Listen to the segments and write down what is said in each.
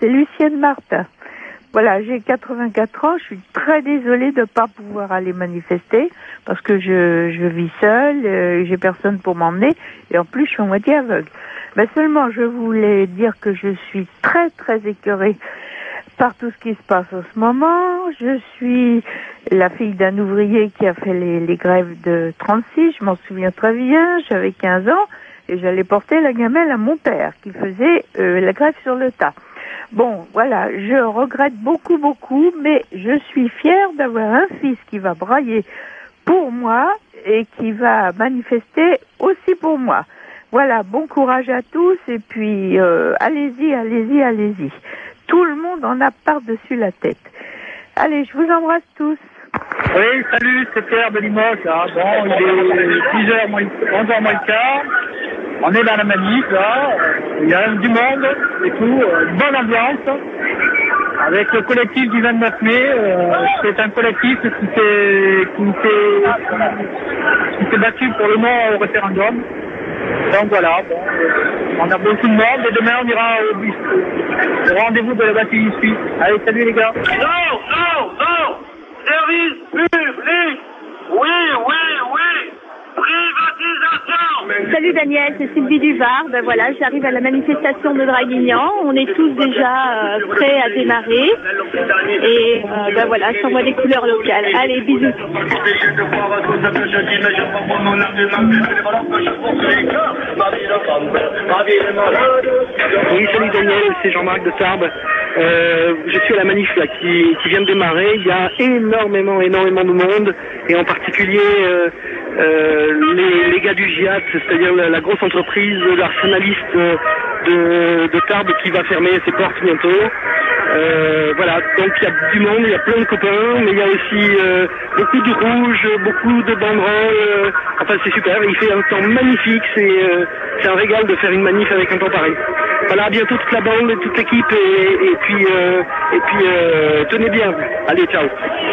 c'est Lucienne Martin. Voilà, j'ai 84 ans, je suis très désolée de ne pas pouvoir aller manifester parce que je vis seule, j'ai personne pour m'emmener et en plus je suis à moitié aveugle. Mais seulement je voulais dire que je suis très très écœurée par tout ce qui se passe en ce moment. Je suis la fille d'un ouvrier qui a fait les grèves de 36, je m'en souviens très bien, j'avais 15 ans et j'allais porter la gamelle à mon père qui faisait la grève sur le tas. Bon, voilà, je regrette beaucoup, beaucoup, mais je suis fière d'avoir un fils qui va brailler pour moi et qui va manifester aussi pour moi. Voilà, bon courage à tous et puis allez-y, allez-y, allez-y. Tout le monde en a par-dessus la tête. Allez, je vous embrasse tous. Oui, salut, c'est Pierre de Limoges. Là. Bon, il est 10h, 11h moins le quart. On est dans la manif, là. Il y a du monde et tout. Une bonne ambiance. Avec le collectif du 29 mai. C'est un collectif qui s'est battu pour le non au référendum. Donc voilà, bon, on a beaucoup de monde et demain on ira au rendez-vous de la bataille suisse. Allez, salut les gars. Non, non, non. Service public. Oui, oui, oui. Privatisation. Salut Daniel, c'est Sylvie Duvard. Ben voilà, j'arrive à la manifestation de Draguignan. On est tous déjà prêts à démarrer. Et ben voilà, je t'envoie des couleurs locales. Allez, bisous. Oui, salut Daniel, c'est Jean-Marc de Tarbes. Je suis à la manif là, qui vient de démarrer. Il y a énormément de monde, et en particulier les gars du GIAT, c'est-à-dire la grosse entreprise, l'arsenaliste de Tarbes qui va fermer ses portes bientôt. Voilà, donc il y a du monde, il y a plein de copains, mais il y a aussi beaucoup de rouge, beaucoup de banderoles. Enfin, c'est super, il fait un temps magnifique, c'est un régal de faire une manif avec un temps pareil. Voilà, à bientôt toute la bande, toute l'équipe, et puis tenez bien. Allez, ciao.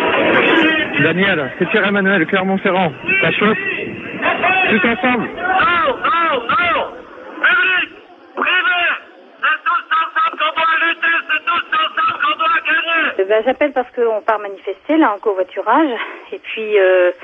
Daniel, c'est Pierre-Emmanuel, Clermont-Ferrand. La chouette. Tous ensemble. Non, non, non. Public, privé. C'est tous ensemble qu'on doit lutter, c'est tous ensemble qu'on doit gagner. Ben, j'appelle parce qu'on part manifester, là, en covoiturage. Et puis,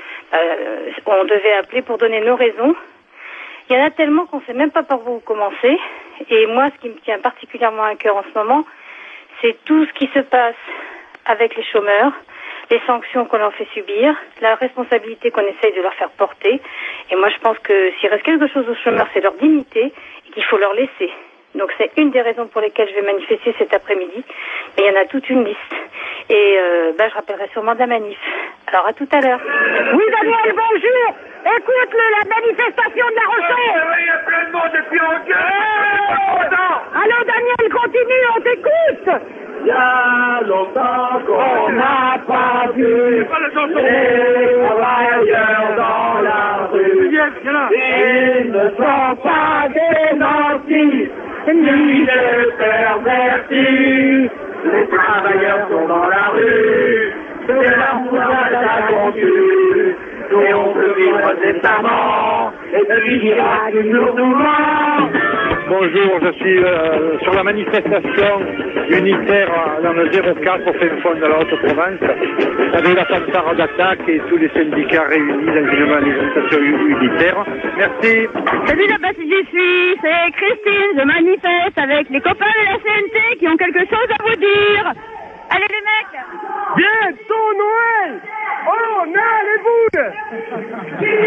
on devait appeler pour donner nos raisons. Il y en a tellement qu'on ne sait même pas par où commencer. Et moi, ce qui me tient particulièrement à cœur en ce moment, c'est tout ce qui se passe avec les chômeurs, les sanctions qu'on leur fait subir, la responsabilité qu'on essaye de leur faire porter. Et moi, je pense que s'il reste quelque chose aux chômeurs, c'est leur dignité et qu'il faut leur laisser. Donc c'est une des raisons pour lesquelles je vais manifester cet après-midi. Mais il y en a toute une liste. Et je rappellerai sûrement de la manif. Alors à tout à l'heure. Oui, Daniel, bonjour. Écoute la manifestation de La Rochelle. Il y a plein de monde depuis longtemps. Allô, Daniel, continue, on t'écoute. Il y a longtemps qu'on n'a pas vu les travailleurs dans la rue. Ils ne sont pas des nantis, ni des pervertis. Les travailleurs sont dans la rue, c'est leur pouvoir d'accomplir. Et on peut vivre décemment, et puis miracle nous ment. Bonjour, je suis sur la manifestation unitaire dans le 04 au fin fond de la Haute-Provence, avec la fanfare d'attaque et tous les syndicats réunis dans une manifestation unitaire. Merci. Salut, là-bas, j'y suis. C'est Christine, je manifeste avec les copains de la CNT qui ont quelque chose à vous dire. Allez, les mecs. Bientôt Noël. Oh, allez-vous.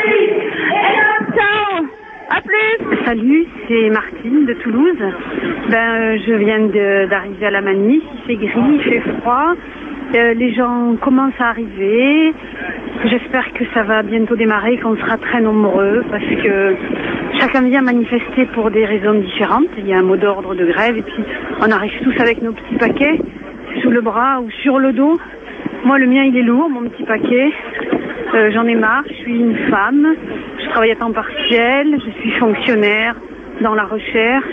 Ciao. À plus. Salut, c'est Martine de Toulouse. Je viens d'arriver à la manif, il fait gris, il fait froid. Les gens commencent à arriver. J'espère que ça va bientôt démarrer, qu'on sera très nombreux parce que chacun vient manifester pour des raisons différentes. Il y a un mot d'ordre de grève et puis on arrive tous avec nos petits paquets sous le bras ou sur le dos. Moi, le mien, il est lourd, mon petit paquet. J'en ai marre, je suis une femme, je travaille à temps partiel, je suis fonctionnaire dans la recherche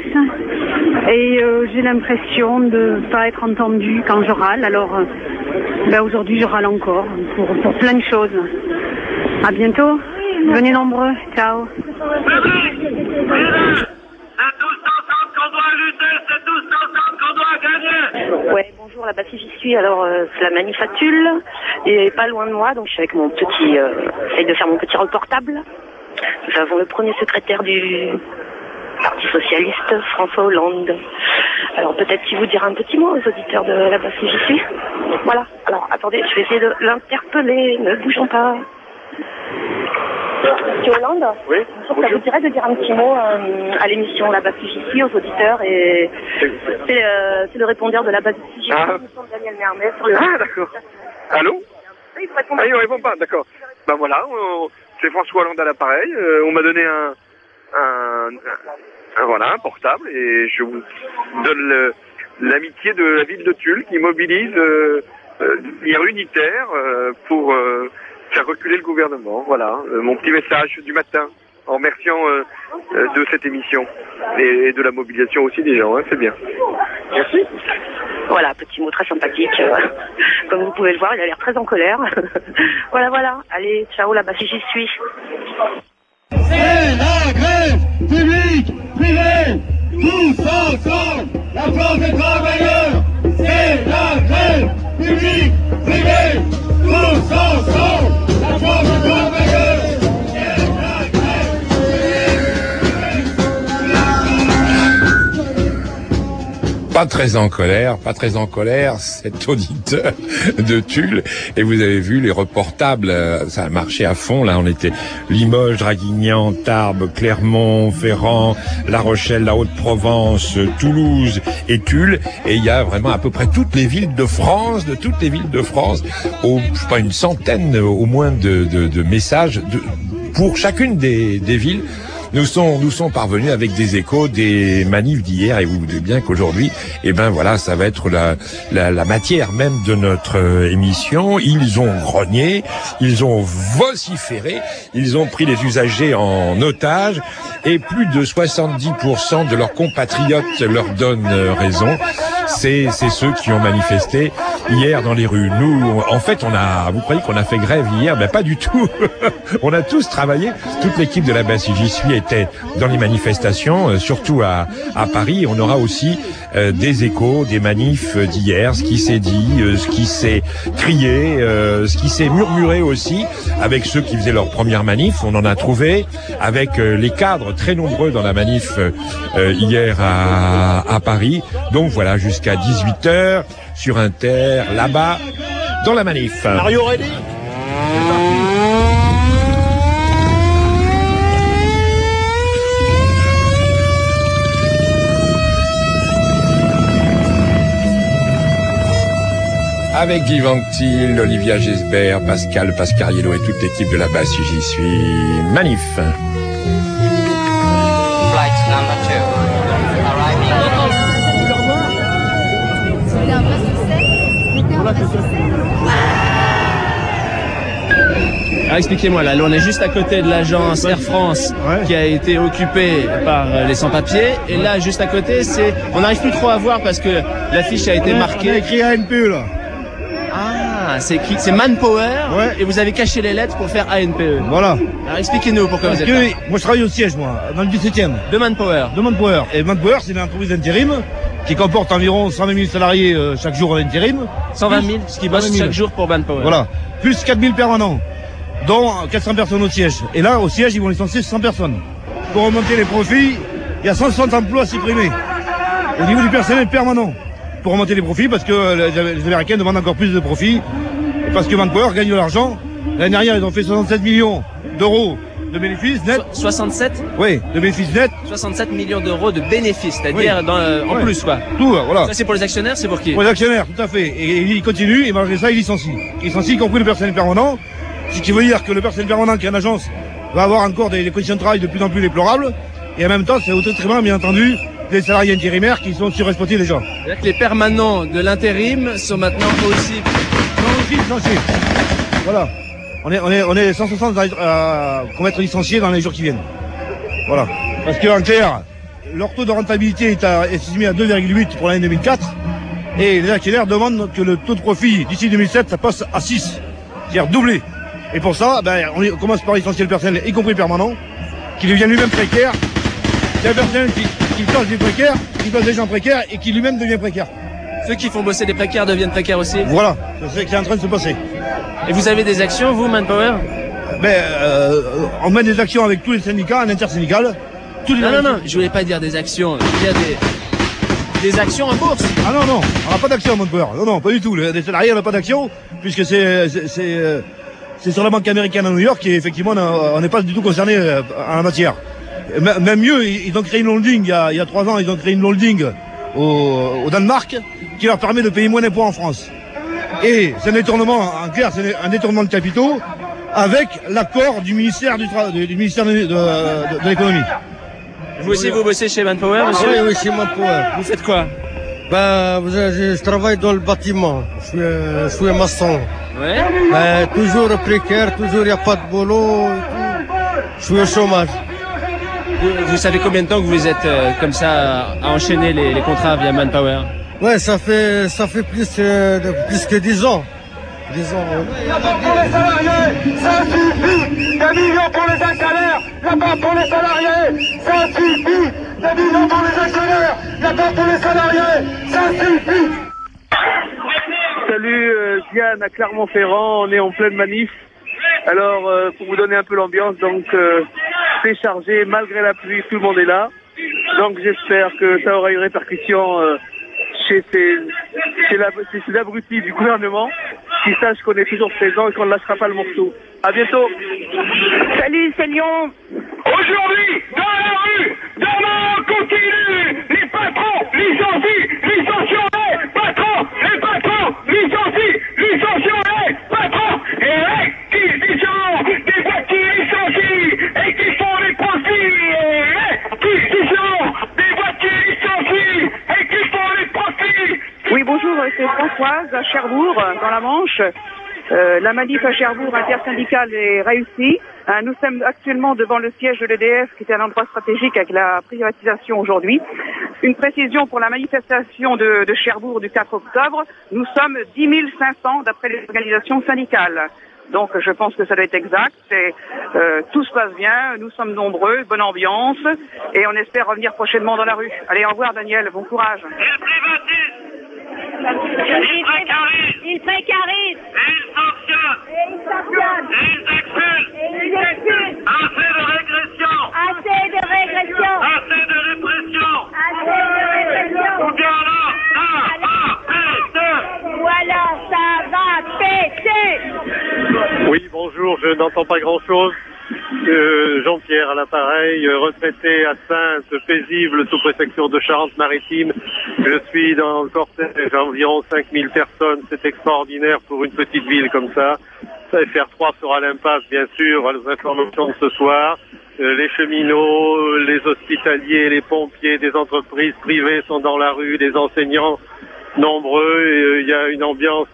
et j'ai l'impression de ne pas être entendue quand je râle. Alors, aujourd'hui, je râle encore pour plein de choses. À bientôt, venez nombreux, ciao. C'est tous ensemble qu'on doit lutter, c'est tous ensemble qu'on doit gagner. Ouais, bonjour, là-bas si j'y suis, alors c'est la manif à Tulle, et pas loin de moi, donc je suis avec mon petit, j'essaye de faire mon petit rôle portable. Nous avons le premier secrétaire du Parti Socialiste, François Hollande. Alors peut-être qu'il vous dira un petit mot aux auditeurs de là-bas si j'y suis. Voilà, alors attendez, je vais essayer de l'interpeller, ne bougeons pas. Monsieur Hollande, oui, ça vous dirait de dire un petit mot à l'émission La Base CJC, aux auditeurs, et c'est le répondeur de La Base CJC, Daniel Mermet. Ah, d'accord. Allô? Oui, il faut répondre. Ah, il ne répond pas, d'accord. Ben voilà, c'est François Hollande à l'appareil. On m'a donné un portable, et je vous donne l'amitié de la ville de Tulle qui mobilise hier unitaire pour faire reculer le gouvernement. Voilà, mon petit message du matin, en remerciant de cette émission et de la mobilisation aussi des gens, hein, c'est bien. Merci. Voilà, petit mot très sympathique. Comme vous pouvez le voir, il a l'air très en colère. Voilà. Allez, ciao, là-bas si j'y suis. C'est la grève publique, privée, tous ensemble, la France des travailleurs. C'est la grève publique, privée, tous ensemble, la France des travailleurs. Pas très en colère, cet auditeur de Tulle. Et vous avez vu les reportables, ça a marché à fond. Là, on était Limoges, Draguignan, Tarbes, Clermont, Ferrand, La Rochelle, la Haute-Provence, Toulouse et Tulle. Et il y a vraiment à peu près toutes les villes de France, je sais pas, une centaine au moins de messages pour chacune des villes. Nous sont parvenus avec des échos des manifs d'hier, et vous vous doutez bien qu'aujourd'hui, ça va être la matière même de notre émission. Ils ont grogné, ils ont vociféré, ils ont pris les usagers en otage, et plus de 70% de leurs compatriotes leur donnent raison. C'est ceux qui ont manifesté hier dans les rues. Nous, en fait, vous croyez qu'on a fait grève hier? Ben pas du tout. On a tous travaillé. Toute l'équipe de la base j'y suis était dans les manifestations, surtout à Paris. On aura aussi des échos des manifs d'hier, ce qui s'est dit, ce qui s'est crié, ce qui s'est murmuré aussi avec ceux qui faisaient leur première manif. On en a trouvé avec les cadres très nombreux dans la manif hier à Paris. Donc voilà, jusqu'à 18h sur Inter, là-bas, dans la manif. Mario ready? Avec Guy Ventil, Olivia Gesbert, Pascal Pascariello et toute l'équipe de la base si j'y suis. Manif. Flight number 2. Alors expliquez-moi, là on est juste à côté de l'agence Air France qui a été occupée par les sans-papiers, et là juste à côté on n'arrive plus trop à voir parce que l'affiche a été marquée. On a écrit ANPE là. Ah, c'est Manpower, et vous avez caché les lettres pour faire ANPE. Voilà. Alors expliquez-nous pourquoi vous êtes là. Moi je travaille au siège, dans le 17e. De Manpower. Et Manpower, c'est une entreprise d'intérim qui comporte environ 120 000 salariés chaque jour en intérim. 120 000 qui bossent chaque jour pour Manpower. Voilà. Plus 4 000 permanents, dont 400 personnes au siège. Et là, au siège, ils vont licencier 100 personnes. Pour remonter les profits, il y a 160 emplois supprimés au niveau du personnel permanent. Pour remonter les profits, parce que les Américains demandent encore plus de profits, et parce que Manpower gagne de l'argent. L'année dernière, ils ont fait 67 millions d'euros de bénéfices nets. 67? Oui, de bénéfices nets. 67 millions d'euros de bénéfices, c'est-à-dire en plus, quoi. Tout, voilà. Ça, c'est pour les actionnaires, c'est pour qui? Pour les actionnaires, tout à fait. Et ils continuent, et malgré ça, ils licencient. Ils licencient, y compris le personnel permanent. Ce qui veut dire que le personnel permanent qui est en agence va avoir encore des conditions de travail de plus en plus déplorables. Et en même temps, c'est au détriment, bien entendu, des salariés intérimaires qui sont surexploités déjà. C'est-à-dire que les permanents de l'intérim sont maintenant aussi licenciés. Voilà. On est 160 à être licenciés dans les jours qui viennent. Voilà. Parce qu'en clair, leur taux de rentabilité est estimé à 2,8 pour l'année 2004. Et les actionnaires demandent que le taux de profit d'ici 2007, ça passe à 6. C'est-à-dire doublé. Et pour ça, on commence par licencier le personnel, y compris permanent, qui devient lui-même précaire. C'est un personnel qui place des précaires, qui place des gens précaires et qui lui-même devient précaire. Ceux qui font bosser des précaires deviennent précaires aussi. Voilà, c'est ce qui est en train de se passer. Et vous avez des actions, vous, Manpower? On mène des actions avec tous les syndicats, en intersyndical. Non, je voulais pas dire des actions. Il y a des actions en bourse. Ah non, on n'a pas d'action à Manpower. Non, pas du tout. Les salariés n'ont pas d'action, puisque c'est sur la banque américaine à New York et effectivement on n'est pas du tout concerné en la matière. Même mieux, ils ont créé une holding il y a 3 ans, ils ont créé une holding au Danemark qui leur permet de payer moins d'impôts en France. Et c'est un détournement, en clair, c'est un détournement de capitaux avec l'accord du ministère de l'économie. Vous aussi, vous bossez chez Manpower, monsieur? Oui, chez Manpower. Vous faites quoi? Je travaille dans le bâtiment. Je suis un maçon. Ouais. Toujours précaire, toujours il n'y a pas de boulot. Je suis au chômage. Vous savez combien de temps que vous êtes comme ça à enchaîner les contrats via Manpower? Ouais, ça fait plus que 10 ans. 10 ans. Pour les salariés, ça suffit. 2 millions pour les actionnaires, la part pour les salariés, ça suffit. 2 millions pour les actionnaires, la part pour les salariés, ça suffit. Salut, Diane à Clermont-Ferrand, on est en pleine manif. Alors, pour vous donner un peu l'ambiance, donc c'est chargé, malgré la pluie, tout le monde est là. Donc j'espère que ça aura une répercussion chez ces abrutis du gouvernement, qui sachent qu'on est toujours présent et qu'on ne lâchera pas le morceau. À bientôt. Salut, c'est Lyon. Aujourd'hui, dans la rue, demain on continue. Les patrons licencient les patrons, les patrons licencient les patrons. Et réquisition des boîtes qui licencient et qui font les profits. Et réquisition des boîtes qui licencient et qui font les profits. Oui, bonjour, c'est Françoise à Cherbourg, dans la Manche. La manif à Cherbourg intersyndicale est réussie. Nous sommes actuellement devant le siège de l'EDF, qui est un endroit stratégique avec la privatisation aujourd'hui. Une précision pour la manifestation de Cherbourg du 4 octobre. Nous sommes 10 500 d'après les organisations syndicales. Donc je pense que ça doit être exact. Tout se passe bien, nous sommes nombreux, bonne ambiance, et on espère revenir prochainement dans la rue. Allez, au revoir Daniel, bon courage. Il précarise. Il sanctionne. Il expulse. Assez de régression. Assez de répression. Ou bien alors, ça va péter. Voilà, ça va péter. Oui, bonjour, je n'entends pas grand-chose. Jean-Pierre à l'appareil, retraité à Saintes, paisible sous préfecture de Charente-Maritime. Je suis dans le cortège environ 5000 personnes. C'est extraordinaire pour une petite ville comme ça. FR3 sera l'impasse, bien sûr, à nos informations de ce soir. Les cheminots, les hospitaliers, les pompiers, des entreprises privées sont dans la rue, des enseignants nombreux. Il y a une ambiance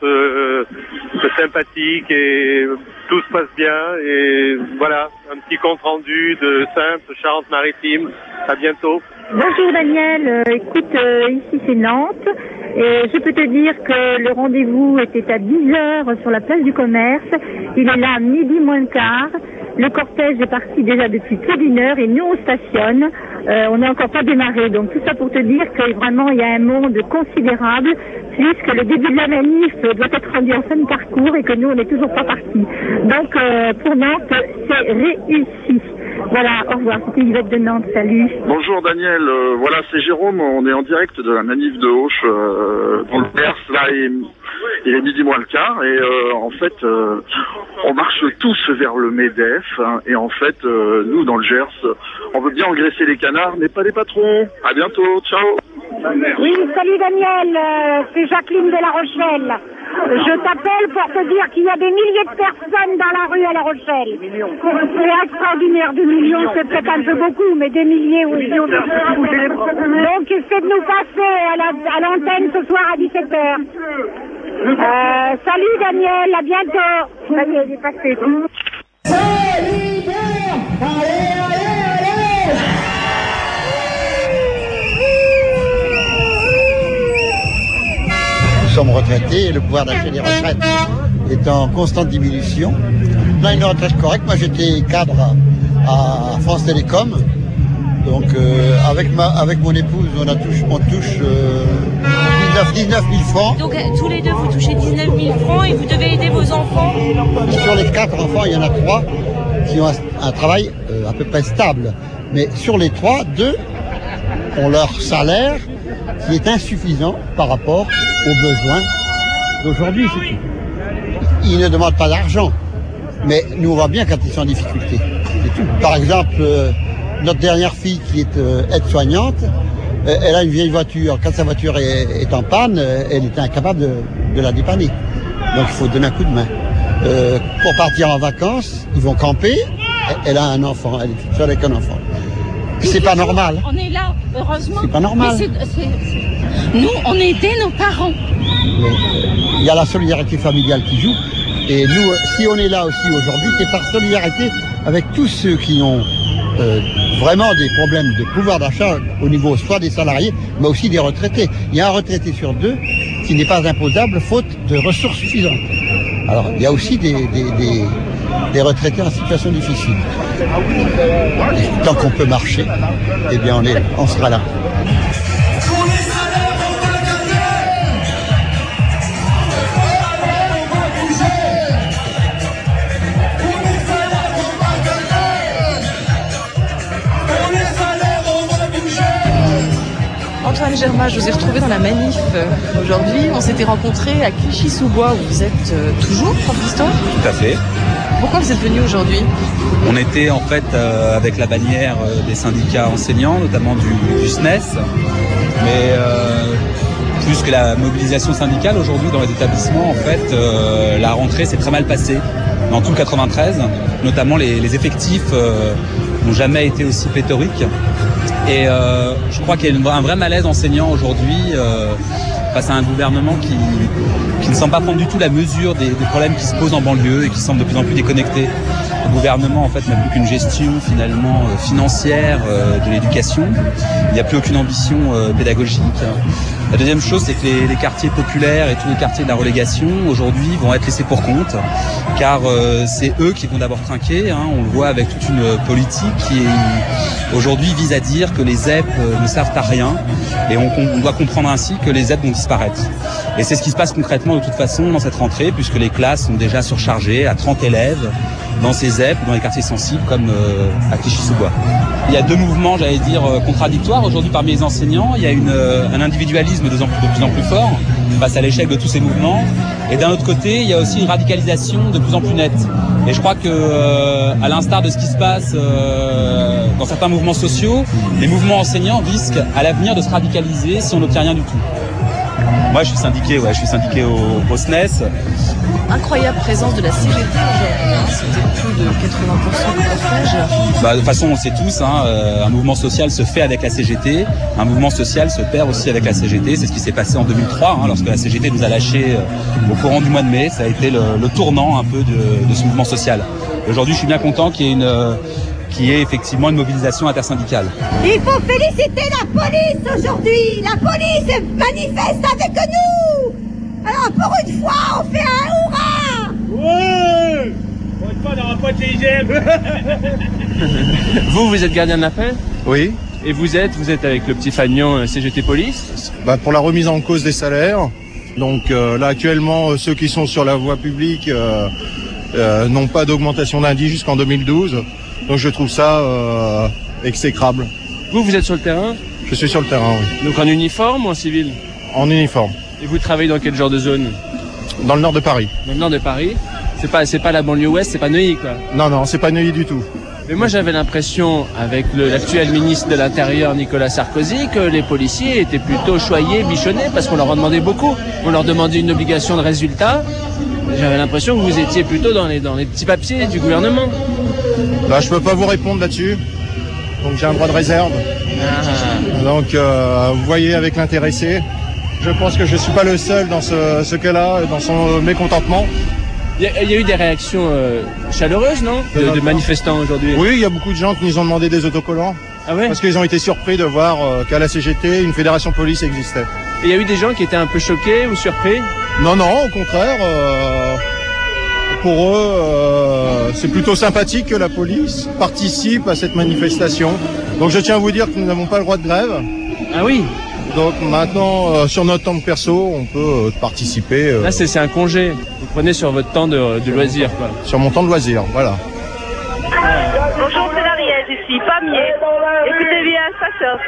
sympathique et tout se passe bien. Et voilà, un petit compte rendu de Saintes, Charente-Maritime. À bientôt. Bonjour Daniel, écoute, ici c'est Nantes et je peux te dire que le rendez-vous était à 10h sur la place du commerce. Il est là à midi moins le quart. Le cortège est parti déjà depuis plus d'1 heure et nous on stationne. On n'a encore pas démarré. Donc tout ça pour te dire que vraiment il y a un monde considérable puisque le début de la manif doit être rendu en fin de parcours et que nous on n'est toujours pas partis. Donc pour Nantes c'est réussi. Voilà, au revoir, c'était Yvette de Nantes, salut. Bonjour Daniel, voilà c'est Jérôme, on est en direct de la manif de Auch dans le Gers, là il est midi moins le quart et en fait on marche tous vers le MEDEF hein, et en fait nous dans le Gers on veut bien engraisser les canards mais pas les patrons. À bientôt, ciao. Oui, salut Daniel, c'est Jacqueline de La Rochelle. Je t'appelle pour te dire qu'il y a des milliers de personnes dans la rue à La Rochelle. C'est extraordinaire, 2 millions, c'est peut-être un peu beaucoup, mais des milliers, oui. Donc, essaie de nous passer à l'antenne ce soir à 17h. Salut Daniel, à bientôt. Salut, il est passé. Nous sommes retraités et le pouvoir d'achat des retraites est en constante diminution. On a une retraite correcte. Moi j'étais cadre à France Télécom. Donc avec mon épouse on touche 19 000 francs. Donc tous les deux, vous touchez 19 000 francs et vous devez aider vos enfants. Sur les 4 enfants, il y en a 3 qui ont un travail à peu près stable. Mais sur les 3, 2 ont leur salaire qui est insuffisant par rapport aux besoins d'aujourd'hui. Ils ne demandent pas d'argent, mais nous on voit bien quand ils sont en difficulté. C'est tout. Par exemple, notre dernière fille qui est aide-soignante, elle a une vieille voiture. Quand sa voiture est en panne, elle est incapable de la dépanner. Donc il faut donner un coup de main. Pour partir en vacances, ils vont camper. Elle a un enfant, elle est toute seule avec un enfant. C'est pas normal. On est là, heureusement. C'est pas normal. Nous, on aidait nos parents. Il y a la solidarité familiale qui joue. Et nous, si on est là aussi aujourd'hui, c'est par solidarité avec tous ceux qui ont vraiment des problèmes de pouvoir d'achat au niveau soit des salariés, mais aussi des retraités. Il y a un retraité sur 2 qui n'est pas imposable faute de ressources suffisantes. Alors, il y a aussi des retraités en situation difficile. Et tant qu'on peut marcher, eh bien on sera là. Antoine Germain, je vous ai retrouvé dans la manif aujourd'hui. On s'était rencontrés à Clichy-sous-Bois où vous êtes toujours prof d'histoire. Tout à fait. Pourquoi vous êtes venu aujourd'hui? On était en fait avec la bannière des syndicats enseignants, notamment du SNES. Mais plus que la mobilisation syndicale aujourd'hui dans les établissements, en fait, la rentrée s'est très mal passée. Dans tout le 93, notamment les effectifs n'ont jamais été aussi pléthoriques. Et je crois qu'il y a un vrai malaise enseignant aujourd'hui face à un gouvernement qui ne semble pas prendre du tout la mesure des problèmes qui se posent en banlieue et qui semble de plus en plus déconnecté. Le gouvernement en fait n'a plus qu'une gestion finalement financière de l'éducation. Il n'y a plus aucune ambition pédagogique. La deuxième chose, c'est que les quartiers populaires et tous les quartiers de la relégation aujourd'hui vont être laissés pour compte, car c'est eux qui vont d'abord trinquer. On le voit avec toute une politique qui aujourd'hui vise à dire que les ZEP ne servent à rien, et on doit comprendre ainsi que les ZEP vont disparaître. Et c'est ce qui se passe concrètement de toute façon dans cette rentrée, puisque les classes sont déjà surchargées à 30 élèves dans ces ZEP, dans les quartiers sensibles comme à Clichy-sous-Bois. Il y a 2 mouvements, j'allais dire, contradictoires aujourd'hui parmi les enseignants. Il y a un individualisme de plus en plus fort face à l'échec de tous ces mouvements. Et d'un autre côté, il y a aussi une radicalisation de plus en plus nette. Et je crois que, à l'instar de ce qui se passe dans certains mouvements sociaux, les mouvements enseignants risquent à l'avenir de se radicaliser si on n'obtient rien du tout. Moi, je suis syndiqué au SNES. Incroyable présence de la CGT aujourd'hui, c'était plus de 80% du cortège. De toute façon, on sait tous, un mouvement social se fait avec la CGT, un mouvement social se perd aussi avec la CGT. C'est ce qui s'est passé en 2003, lorsque la CGT nous a lâchés au courant du mois de mai. Ça a été le tournant un peu de ce mouvement social. Aujourd'hui, je suis bien content qu'il y ait effectivement une mobilisation intersyndicale. Il faut féliciter la police aujourd'hui. La police manifeste avec nous. Alors pour une fois, on fait un hurrah. Ouais. Pour une fois, on n'aura pas de GIGN. Vous êtes gardien de la paix? Oui. Et vous êtes avec le petit fanion CGT Police? Pour la remise en cause des salaires. Donc là actuellement, ceux qui sont sur la voie publique n'ont pas d'augmentation d'indice jusqu'en 2012. Donc je trouve ça exécrable. Vous êtes sur le terrain? Je suis sur le terrain, oui. Donc en uniforme ou en civil? En uniforme. Et vous travaillez dans quel genre de zone? Dans le nord de Paris. Dans le nord de Paris? C'est pas la banlieue ouest, c'est pas Neuilly, quoi? Non, c'est pas Neuilly du tout. Mais moi j'avais l'impression, avec l'actuel ministre de l'Intérieur Nicolas Sarkozy, que les policiers étaient plutôt choyés, bichonnés, parce qu'on leur en demandait beaucoup. On leur demandait une obligation de résultat. J'avais l'impression que vous étiez plutôt dans les petits papiers du gouvernement. Là, je peux pas vous répondre là-dessus. Donc j'ai un droit de réserve. Donc vous voyez avec l'intéressé. Je pense que je suis pas le seul dans ce cas-là, dans son mécontentement. Il y a eu des réactions chaleureuses, non, de manifestants aujourd'hui? Oui, il y a beaucoup de gens qui nous ont demandé des autocollants. Ah ouais? Parce qu'ils ont été surpris de voir qu'à la CGT, une fédération police existait. Et il y a eu des gens qui étaient un peu choqués ou surpris? Non, au contraire. Pour eux, c'est plutôt sympathique que la police participe à cette manifestation. Donc je tiens à vous dire que nous n'avons pas le droit de grève. Ah oui? Donc maintenant, sur notre temps perso, on peut participer. Là, c'est un congé. Vous prenez sur votre temps de loisir, quoi. Sur mon temps de loisir, voilà. Bonjour, c'est Marielle, je suis Pamier. Écoutez bien, ça chauffe.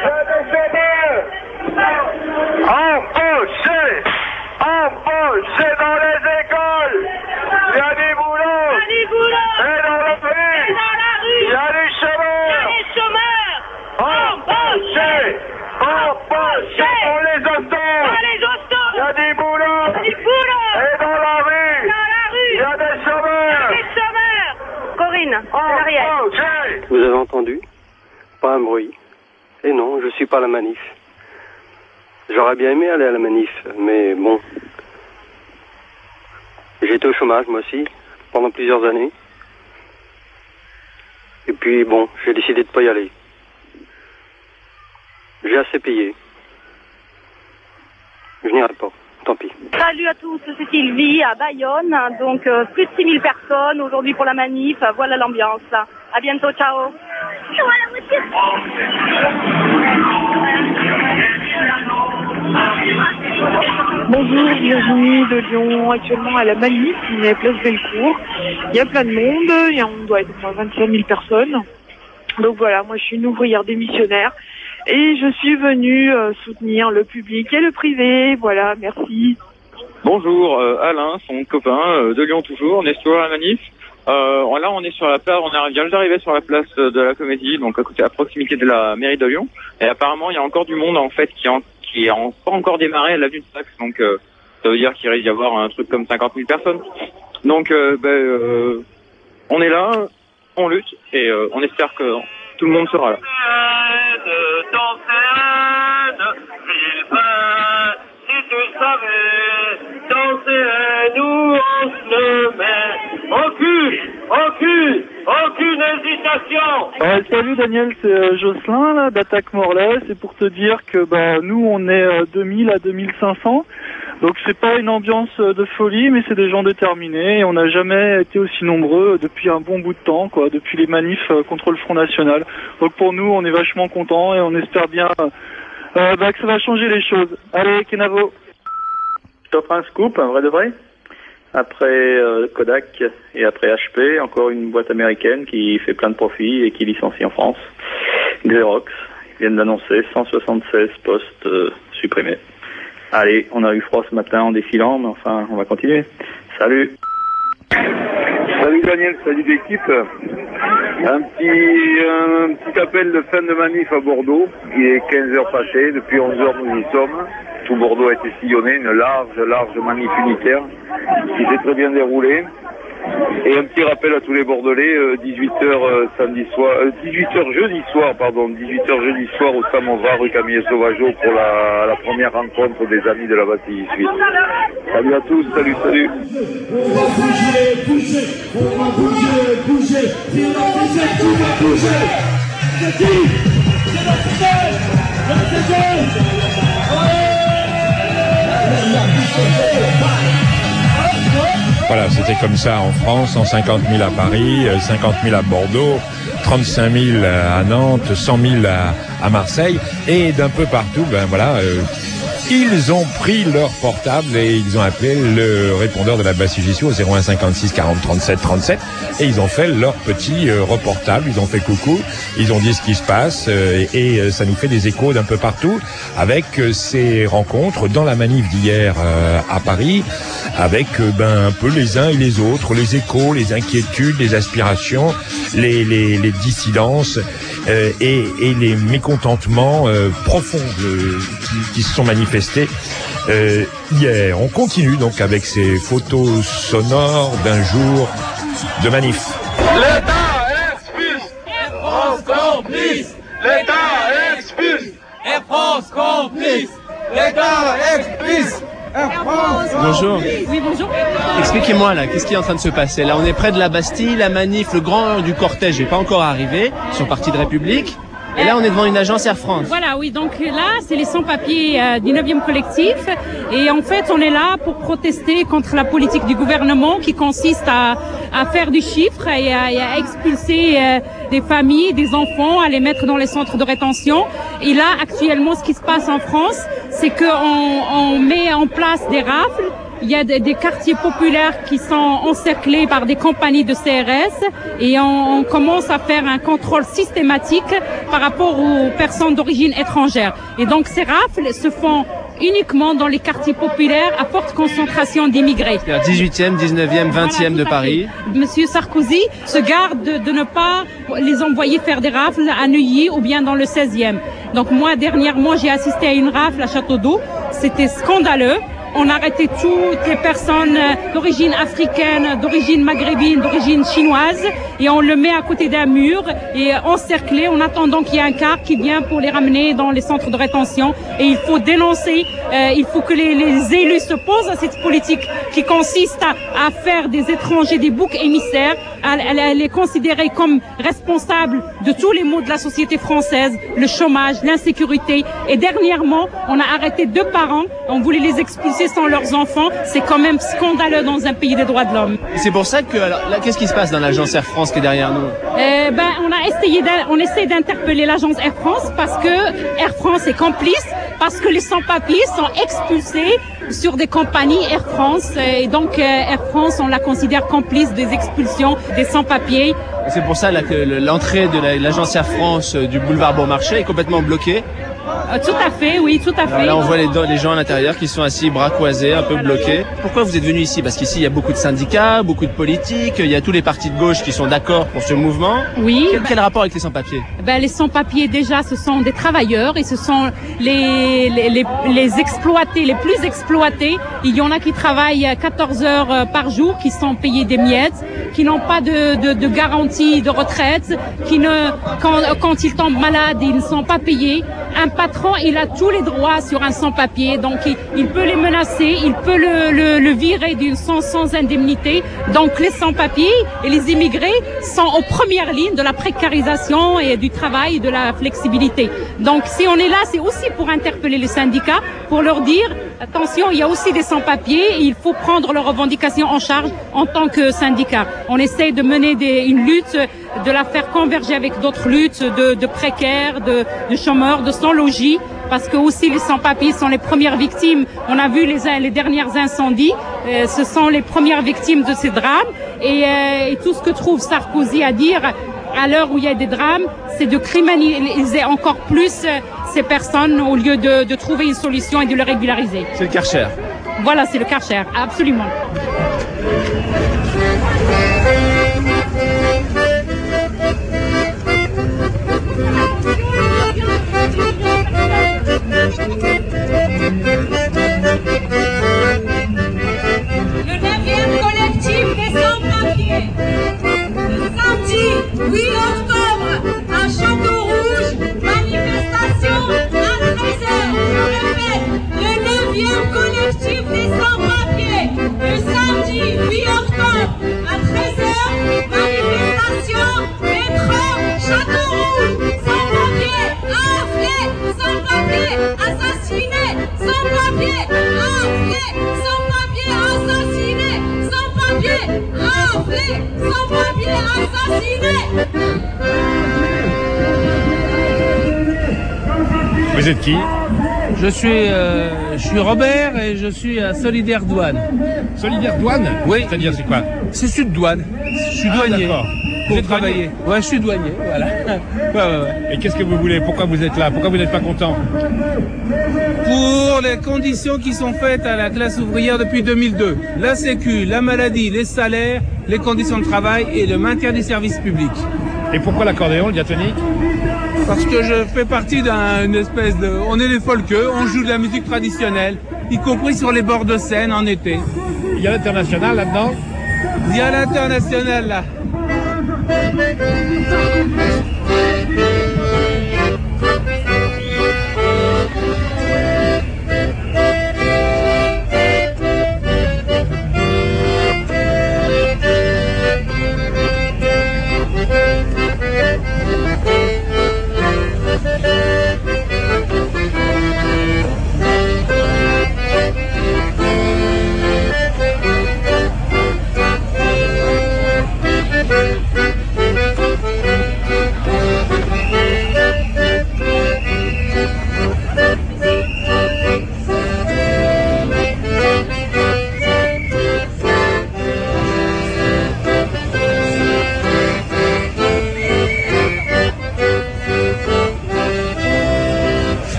Embauchez dans les écoles. Il y a des boulots. Et dans la rue. Il y a des chômeurs. Embauchez pour les hostels. Il y a des boulots. Et dans la rue. Il y a des chômeurs. Corinne, Marielle. Vous avez entendu? Pas un bruit. Et non, je suis pas à la manif. J'aurais bien aimé aller à la manif, mais bon. J'ai été au chômage, moi aussi, pendant plusieurs années. Et puis, bon, j'ai décidé de pas y aller. J'ai assez payé. Je n'irai pas, tant pis. Salut à tous, c'est Sylvie à Bayonne. Donc, plus de 6000 personnes aujourd'hui pour la manif. Voilà l'ambiance. À bientôt, ciao. Bonjour, bienvenue de Lyon, actuellement à la manif, on est à Place Bellecour. Il y a plein de monde, on doit être au moins 25 000 personnes. Donc voilà, moi je suis une ouvrière démissionnaire et je suis venue soutenir le public et le privé. Voilà, merci. Bonjour, Alain, son copain de Lyon toujours, on est sur la manif. Là on est sur la place, on vient d'arriver sur la place de la Comédie, donc à proximité de la mairie de Lyon. Et apparemment il y a encore du monde en fait qui est pas encore démarré à l'avenue de Saxe, donc ça veut dire qu'il risque d'y avoir un truc comme 50 000 personnes. Donc on est là, on lutte et on espère que tout le monde sera là. Si tu savais danser, nous on se le met. Aucune hésitation. Salut Daniel, c'est Jocelyn là, d'Attaque Morlaix. C'est pour te dire que nous on est 2000 à 2500. Donc c'est pas une ambiance de folie, mais c'est des gens déterminés. Et on n'a jamais été aussi nombreux depuis un bon bout de temps, quoi, depuis les manifs contre le Front National. Donc pour nous, on est vachement contents et on espère bien que ça va changer les choses. Allez, Kenavo. Je t'offre un scoop, un vrai de vrai. Après Kodak et après HP, encore une boîte américaine qui fait plein de profits et qui licencie en France. Xerox, ils viennent d'annoncer 176 postes supprimés. Allez, on a eu froid ce matin en défilant, mais enfin, on va continuer. Salut. Salut Daniel, salut l'équipe. Un petit appel de fin de manif à Bordeaux. Il est 15h passées, depuis 11h nous y sommes. Tout Bordeaux a été sillonné, une large manif unitaire qui s'est très bien déroulée. Et un petit rappel à tous les Bordelais, 18h jeudi soir au Samovar, rue Camille Sauvageau pour la première rencontre des amis de la Bastille Suisse. Salut à tous, salut. On va bouger, on va bouger, si on a bougé, tout va bouger. C'est qui? C'est la Voilà, c'était comme ça en France, 150 000 à Paris, 50 000 à Bordeaux, 35 000 à Nantes, 100 000 à Marseille, et d'un peu partout, ils ont pris leur portable et ils ont appelé le répondeur de la Bastille au 01 56 40 37 37 et ils ont fait leur petit reportable, ils ont fait coucou, ils ont dit ce qui se passe et ça nous fait des échos d'un peu partout avec ces rencontres dans la manif d'hier à Paris avec un peu les uns et les autres, les échos, les inquiétudes, les aspirations, les dissidences et les mécontentements profonds qui se sont manifestés hier. On continue donc avec ces photos sonores d'un jour de manif. L'État expulse, Air France complice. L'État expulse, Air France complice. L'État expulse. Bonjour. Oui, bonjour. Expliquez-moi là, qu'est-ce qui est en train de se passer? Là, on est près de la Bastille, la manif, le grand du cortège n'est pas encore arrivé, ils sont partis de République. Et là, on est devant une agence Air France. Voilà, oui. Donc là, c'est les sans-papiers du 9e collectif. Et en fait, on est là pour protester contre la politique du gouvernement qui consiste à faire du chiffre et à expulser des familles, des enfants, à les mettre dans les centres de rétention. Et là, actuellement, ce qui se passe en France, c'est qu'on met en place des rafles. Il y a des quartiers populaires qui sont encerclés par des compagnies de CRS et on commence à faire un contrôle systématique par rapport aux personnes d'origine étrangère. Et donc ces rafles se font uniquement dans les quartiers populaires à forte concentration d'immigrés. 18e, 19e, 20e de Paris. Monsieur Sarkozy se garde de ne pas les envoyer faire des rafles à Neuilly ou bien dans le 16e. Donc moi, dernièrement, j'ai assisté à une rafle à Château d'Eau. C'était scandaleux. On arrêtait toutes les personnes d'origine africaine, d'origine maghrébine, d'origine chinoise et on le met à côté d'un mur et encerclé en attendant qu'il y ait un car qui vient pour les ramener dans les centres de rétention. Et il faut dénoncer, il faut que les élus se posent à cette politique qui consiste à faire des étrangers des boucs émissaires, à les considérer comme responsables de tous les maux de la société française, le chômage, l'insécurité. Et dernièrement, on a arrêté 2 parents, on voulait les expulser sans leurs enfants. C'est quand même scandaleux dans un pays des droits de l'homme. Et c'est pour ça que, alors là, qu'est-ce qui se passe dans l'agence Air France qui est derrière nous? On essaie d'interpeller l'agence Air France parce que Air France est complice, parce que les sans-papiers sont expulsés sur des compagnies Air France et donc Air France, on la considère complice des expulsions des sans-papiers. C'est pour ça là, que l'entrée de l'agence Air France du boulevard Beaumarchais est complètement bloquée. Tout à fait, oui, tout à fait. Alors là, on voit les gens à l'intérieur qui sont assis, bras croisés, un peu bloqués. Pourquoi vous êtes venus ici? Parce qu'ici, il y a beaucoup de syndicats, beaucoup de politiques, il y a tous les partis de gauche qui sont d'accord pour ce mouvement. Oui. Quel rapport avec les sans-papiers? Les sans-papiers, déjà, ce sont des travailleurs et ce sont les exploités, les plus exploités. Il y en a qui travaillent 14 heures par jour, qui sont payés des miettes, qui n'ont pas de garantie de retraite, quand ils tombent malades, ils ne sont pas payés. Un patron, il a tous les droits sur un sans-papier, donc il peut les menacer, il peut le virer sans indemnité. Donc les sans-papiers et les immigrés sont aux premières lignes de la précarisation et du travail et de la flexibilité. Donc si on est là, c'est aussi pour interpeller les syndicats, pour leur dire attention, il y a aussi des sans-papiers et il faut prendre leurs revendications en charge en tant que syndicat. On essaie de mener une lutte, de la faire converger avec d'autres luttes de précaires, de chômeurs, de sans-logis, parce que aussi les sans-papiers sont les premières victimes. On a vu les dernières incendies, ce sont les premières victimes de ces drames et tout ce que trouve Sarkozy à dire à l'heure où il y a des drames, c'est de criminaliser encore plus ces personnes au lieu de trouver une solution et de le régulariser. C'est le Karcher. Voilà, c'est le Karcher, absolument. Le 9e collectif des sans-papiers. Le samedi 8 octobre à Château-Rouge, manifestation à 13h. Je répète, le 9e collectif des sans-papiers. Le samedi 8 octobre à 13h, manifestation métro Château-Rouge. Sans-papiers afflés, sans-papiers assassinés, sans-papiers afflés, sans-papiers assassinés, sans-papiers afflés, sans-papiers assassinés. Vous êtes qui? Je suis Robert et je suis à Solidaire Douane. Solidaire Douane? Oui. C'est-à-dire c'est quoi? C'est Sud Douane. Je suis douanier. D'accord. Pour travailler. Ouais, je suis douanier, voilà. Ouais. Et qu'est-ce que vous voulez? Pourquoi vous êtes là? Pourquoi vous n'êtes pas content? Pour les conditions qui sont faites à la classe ouvrière depuis 2002. La sécu, la maladie, les salaires, les conditions de travail et le maintien des services publics. Et pourquoi l'accordéon, le diatonique? Parce que je fais partie d'une espèce de... On est les folkeux, on joue de la musique traditionnelle, y compris sur les bords de Seine en été. Il y a l'international là-dedans? Il y a l'international là.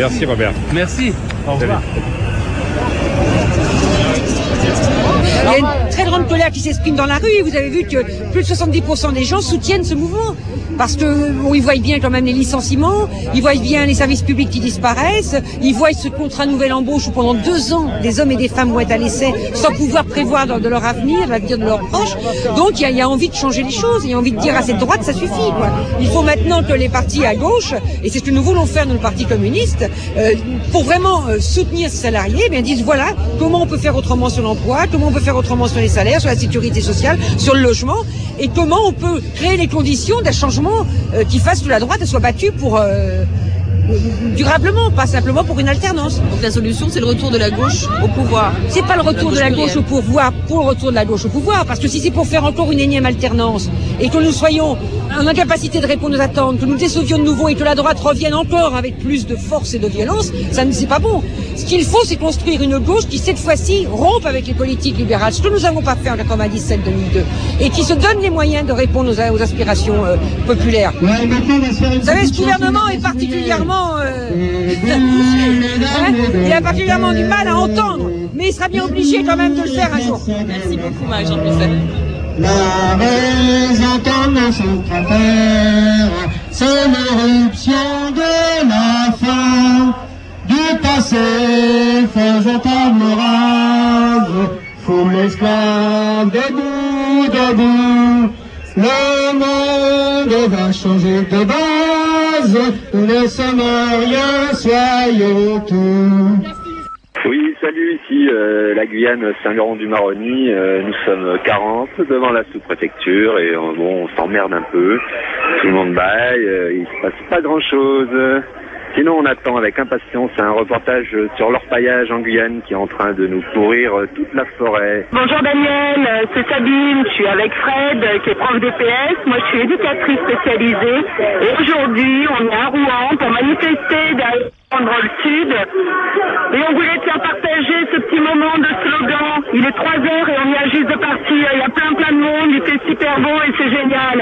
Merci Robert. Merci. Au revoir. Il y a une très grande colère qui s'exprime dans la rue et vous avez vu que plus de 70% des gens soutiennent ce mouvement. Parce que ils voient bien quand même les licenciements, ils voient bien les services publics qui disparaissent, ils voient ce contrat nouvelle embauche où pendant 2 ans, des hommes et des femmes vont être à l'essai sans pouvoir prévoir de leur avenir, l'avenir de leurs proches. Donc il y a envie de changer les choses, il y a envie de dire à cette droite, ça suffit, quoi. Il faut maintenant que les partis à gauche, et c'est ce que nous voulons faire dans le Parti communiste, pour vraiment soutenir ces salariés, bien disent voilà comment on peut faire autrement sur l'emploi, comment on peut faire autrement sur les salaires, sur la sécurité sociale, sur le logement, et comment on peut créer les conditions d'un changement qui fasse que la droite soit battue pour durablement, pas simplement pour une alternance. Donc la solution, c'est le retour de la gauche au pouvoir. C'est pas le retour de la gauche au pouvoir pour le retour de la gauche au pouvoir, parce que si c'est pour faire encore une énième alternance et que nous soyons en incapacité de répondre aux attentes, que nous décevions de nouveau et que la droite revienne encore avec plus de force et de violence, ça ne c'est pas bon. Ce qu'il faut, c'est construire une gauche qui, cette fois-ci, rompe avec les politiques libérales, ce que nous n'avons pas fait en 97-2002, et qui se donne les moyens de répondre aux aspirations populaires. Vous savez, ce gouvernement est particulièrement il a particulièrement du mal à entendre, mais il sera bien obligé quand même de le faire un jour. Merci beaucoup, Marie-Jean Musset. La raison comme son cratère, c'est l'éruption de la fin du passé, faisant table rase, foule l'esclave debout, debout. Le monde va changer de base, ne sommes rien, soyons tout. Oui, salut, ici la Guyane Saint-Laurent-du-Maroni, nous sommes 40 devant la sous-préfecture et bon, on s'emmerde un peu, tout le monde baille, il se passe pas grand-chose. Sinon, on attend avec impatience un reportage sur l'orpaillage en Guyane qui est en train de nous pourrir toute la forêt. Bonjour Daniel, c'est Sabine, je suis avec Fred qui est prof d'EPS, moi je suis éducatrice spécialisée et aujourd'hui on est à Rouen pour manifester dans le sud et on voulait te faire partager ce petit moment de slogan. Il est 3h et on vient juste de partir, il y a plein de monde, il fait super beau et c'est génial.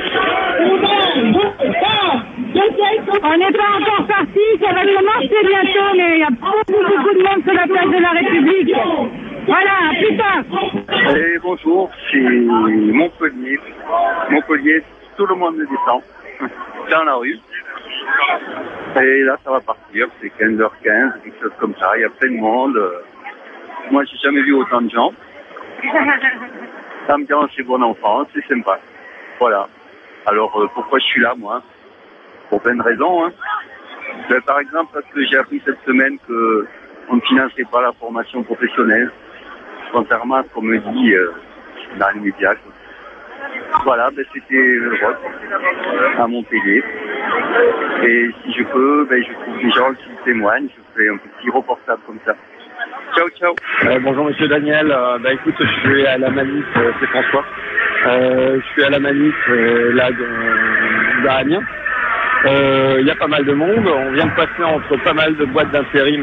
On n'est pas encore parti, ça va commencer bientôt, mais il y a beaucoup de monde sur la place de la République. Voilà, à plus tard. Et bonjour, c'est Montpellier, tout le monde descend dans la rue. Et là, ça va partir, c'est 15h15, quelque chose comme ça, il y a plein de monde. Moi, j'ai jamais vu autant de gens. L'ambiance est bon enfant, c'est sympa. Voilà. Alors, pourquoi je suis là, moi ? Pour plein de raisons, hein. Par exemple, parce que j'ai appris cette semaine qu'on ne finançait pas la formation professionnelle, contrairement à ce qu'on me dit dans les médias. Voilà, c'était le vote à Montpellier. Et si je peux, je trouve des gens qui témoignent, je fais un petit reportage comme ça. Ciao, ciao. Bonjour Monsieur Daniel, écoute, je suis à la manif, c'est François. Je suis à la manif là d'Amiens. Il y a pas mal de monde, on vient de passer entre pas mal de boîtes d'intérim.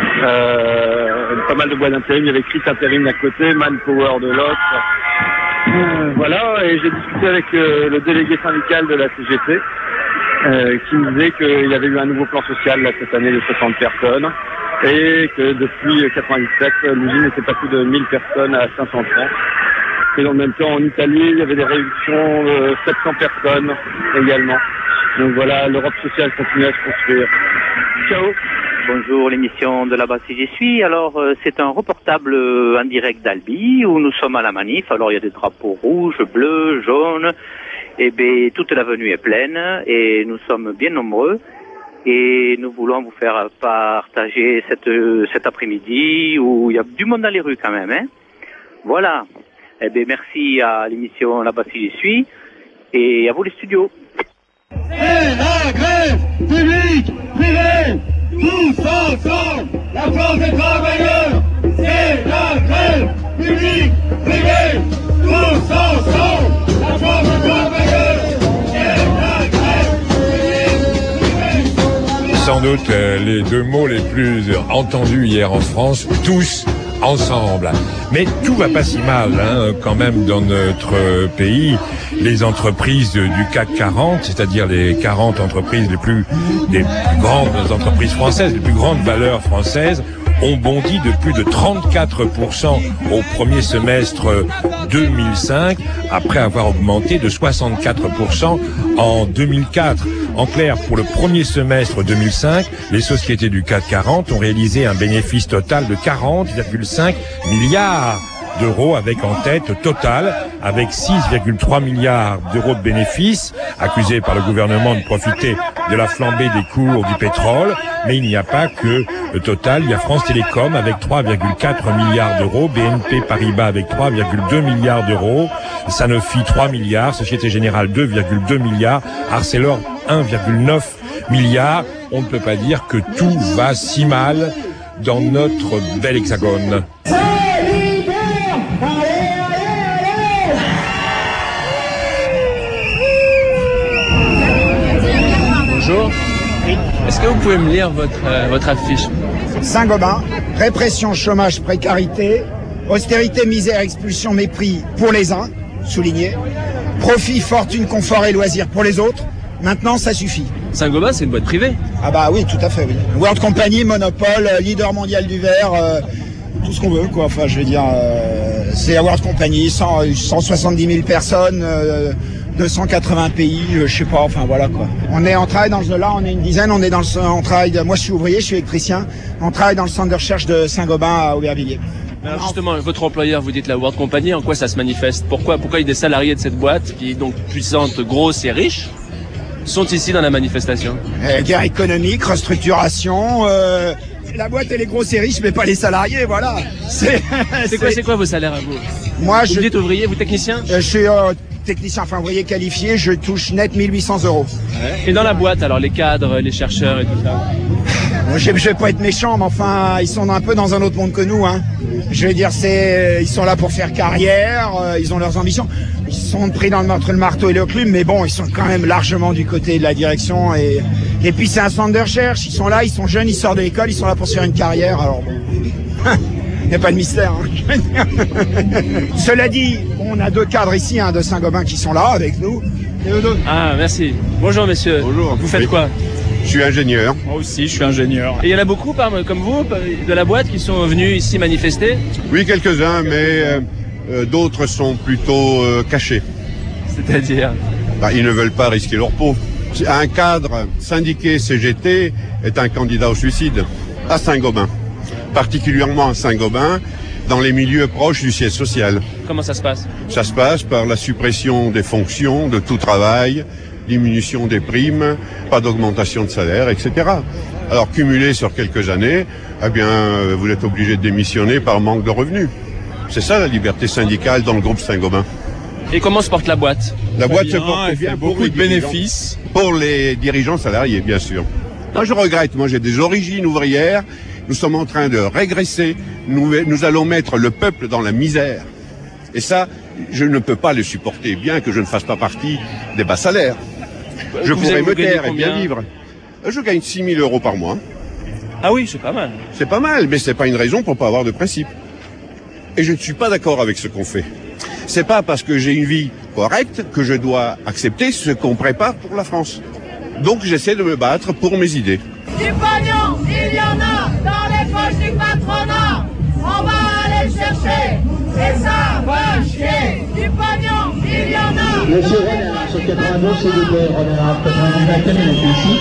Il y avait Crit Intérim d'un côté, Manpower de l'autre. Voilà, et j'ai discuté avec le délégué syndical de la CGT qui me disait qu'il y avait eu un nouveau plan social là, cette année de 60 personnes et que depuis 97, l'usine était passée de 1000 personnes à 530. Et en même temps, en Italie, il y avait des réductions de 700 personnes également. Donc voilà, l'Europe sociale continue à se construire. Ciao. Bonjour, l'émission de là-bas si j'y suis. Alors, c'est un reportable en direct d'Albi où nous sommes à la manif. Alors, il y a des drapeaux rouges, bleus, jaunes. Et bien, toute l'avenue est pleine et nous sommes bien nombreux. Et nous voulons vous faire partager cet après-midi où il y a du monde dans les rues quand même, hein. Voilà. Eh bien, merci à l'émission là-bas si j'y suis et à vous les studios. C'est la grève publique, privée, tous ensemble, la France des travailleurs. C'est la grève publique, privée, tous ensemble, la France des travailleurs. C'est la grève publique, privée. Sans doute les deux mots les plus entendus hier en France, tous ensemble. Mais tout va pas si mal, quand même, dans notre pays. les entreprises du CAC 40, c'est-à-dire les 40 entreprises des plus grandes entreprises françaises, les plus grandes valeurs françaises, ont bondi de plus de 34% au premier semestre 2005, après avoir augmenté de 64% en 2004. En clair, pour le premier semestre 2005, les sociétés du CAC 40 ont réalisé un bénéfice total de 40,5 milliards d'euros, avec en tête Total, avec 6,3 milliards d'euros de bénéfices, accusés par le gouvernement de profiter de la flambée des cours du pétrole. Mais il n'y a pas que Total, il y a France Télécom avec 3,4 milliards d'euros, BNP Paribas avec 3,2 milliards d'euros, Sanofi 3 milliards, Société Générale 2,2 milliards, Arcelor 1,9 milliards. On ne peut pas dire que tout va si mal dans notre bel hexagone. Bonjour. Est-ce que vous pouvez me lire votre affiche? Saint-Gobain, répression, chômage, précarité, austérité, misère, expulsion, mépris pour les uns, souligné, profit, fortune, confort et loisirs pour les autres. Maintenant, ça suffit. Saint-Gobain, c'est une boîte privée? Ah bah oui, tout à fait, oui. World Company, monopole, leader mondial du verre, tout ce qu'on veut, quoi. Enfin, je veux dire, c'est la World Company, 170 000 personnes, 280 pays, je sais pas, enfin voilà quoi. On travaille on est une dizaine, on travaille, moi je suis ouvrier, je suis électricien, on travaille dans le centre de recherche de Saint-Gobain à Aubervilliers. Alors justement, votre employeur, vous dites la World Company, en quoi ça se manifeste? Pourquoi il y a des salariés de cette boîte, qui est donc puissante, grosse et riche, sont ici dans la manifestation? Guerre économique, restructuration, la boîte elle est grosse et riche, mais pas les salariés, voilà. C'est quoi vos salaires à vous? Moi, vous êtes ouvrier, vous technicien? Je suis technicien, enfin ouvrier qualifié, je touche net 1800 euros. Et dans la boîte, alors les cadres, les chercheurs et tout ça? Je vais pas être méchant, mais enfin, ils sont un peu dans un autre monde que nous, hein. Je veux dire, ils sont là pour faire carrière, ils ont leurs ambitions. Ils sont pris entre le marteau et le clou, mais bon, ils sont quand même largement du côté de la direction. Et puis c'est un centre de recherche, ils sont là, ils sont jeunes, ils sortent de l'école, ils sont là pour se faire une carrière, alors bon. Il n'y a pas de mystère. Hein. Cela dit, on a 2 cadres ici, de Saint-Gobain qui sont là avec nous. Et eux deux. Ah, merci. Bonjour, messieurs. Bonjour. Vous faites quoi? Je suis ingénieur. Moi aussi, je suis ingénieur. Et il y en a beaucoup, comme vous, de la boîte qui sont venus ici manifester? Oui, quelques-uns, mais d'autres sont plutôt cachés. C'est-à-dire? Ils ne veulent pas risquer leur peau. Un cadre syndiqué CGT est un candidat au suicide à Saint-Gobain. Particulièrement à Saint-Gobain, dans les milieux proches du siège social. Comment ça se passe? Ça se passe par la suppression des fonctions, de tout travail, diminution des primes, pas d'augmentation de salaire, etc. Alors cumulé sur quelques années, vous êtes obligé de démissionner par manque de revenus. C'est ça la liberté syndicale dans le groupe Saint-Gobain. Et comment se porte la boîte? La boîte se porte bien, beaucoup de bénéfices. Pour les dirigeants salariés, bien sûr. Moi je regrette, j'ai des origines ouvrières. Nous sommes en train de régresser, nous allons mettre le peuple dans la misère. Et ça, je ne peux pas le supporter, bien que je ne fasse pas partie des bas salaires. Je pourrais me taire et bien vivre. Je gagne 6 000 euros par mois. Ah oui, c'est pas mal. C'est pas mal, mais c'est pas une raison pour pas avoir de principe. Et je ne suis pas d'accord avec ce qu'on fait. C'est pas parce que j'ai une vie correcte que je dois accepter ce qu'on prépare pour la France. Donc j'essaie de me battre pour mes idées. Du pognon, il y en a dans les poches du patronat. On va aller le chercher et ça va chier. Du pognon, il y en a. Monsieur Renard, sur 92, s'il vous plaît, Renard, 92, à quelle minute ici?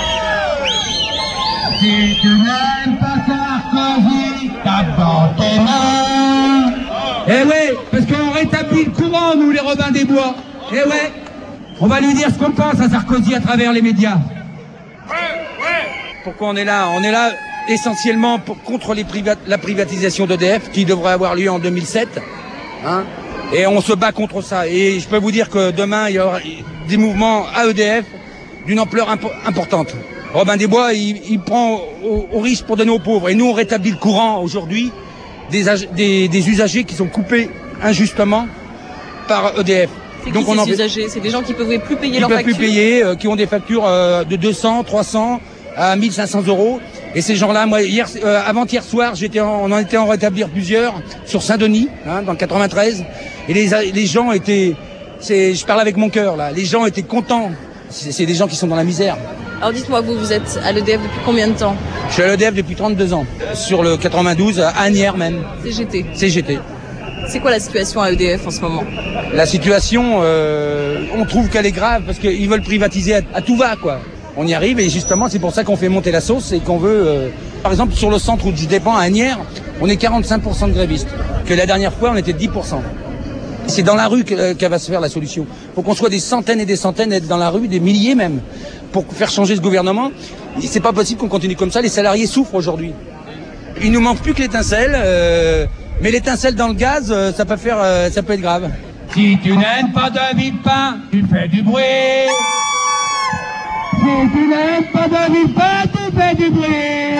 Si tu n'aimes pas Sarkozy, tape dans tes mains. Eh ouais, parce qu'on rétablit le courant, nous, les Robins des Bois. Eh ouais, on va lui dire ce qu'on pense à Sarkozy à travers les médias. Pourquoi on est là? On est là essentiellement contre la privatisation d'EDF qui devrait avoir lieu en 2007. Hein, et on se bat contre ça. Et je peux vous dire que demain, il y aura des mouvements à EDF d'une ampleur importante. Robin des Bois, il prend au risque pour donner aux pauvres. Et nous, on rétablit le courant aujourd'hui des usagers qui sont coupés injustement par EDF. C'est qui ces usagers? C'est des gens qui ne pouvaient plus payer leurs factures? Qui ne peuvent plus payer, qui ont des factures de 200, 300... à 1500 euros. Et ces gens-là, moi, avant-hier soir, on en était en rétablir plusieurs sur Saint-Denis, dans le 93. Et les gens étaient Je parle avec mon cœur, là. Les gens étaient contents. C'est des gens qui sont dans la misère. Alors dites-moi, vous êtes à l'EDF depuis combien de temps? Je suis à l'EDF depuis 32 ans. Sur le 92, à Asnières même. CGT. C'est quoi la situation à EDF en ce moment? La situation, on trouve qu'elle est grave parce qu'ils veulent privatiser à tout va, quoi. On y arrive et justement, c'est pour ça qu'on fait monter la sauce et qu'on veut... par exemple, sur le centre où je dépends, à Asnières, on est 45% de grévistes. Que la dernière fois, on était 10%. C'est dans la rue qu'elle va se faire la solution. Faut qu'on soit des centaines et des centaines d'être dans la rue, des milliers même, pour faire changer ce gouvernement. C'est pas possible qu'on continue comme ça. Les salariés souffrent aujourd'hui. Il nous manque plus que l'étincelle, mais l'étincelle dans le gaz, ça peut être grave. Si tu n'aimes pas de villepin, tu fais du bruit. Si tu n'aimes pas de villepin, tu fais du bruit.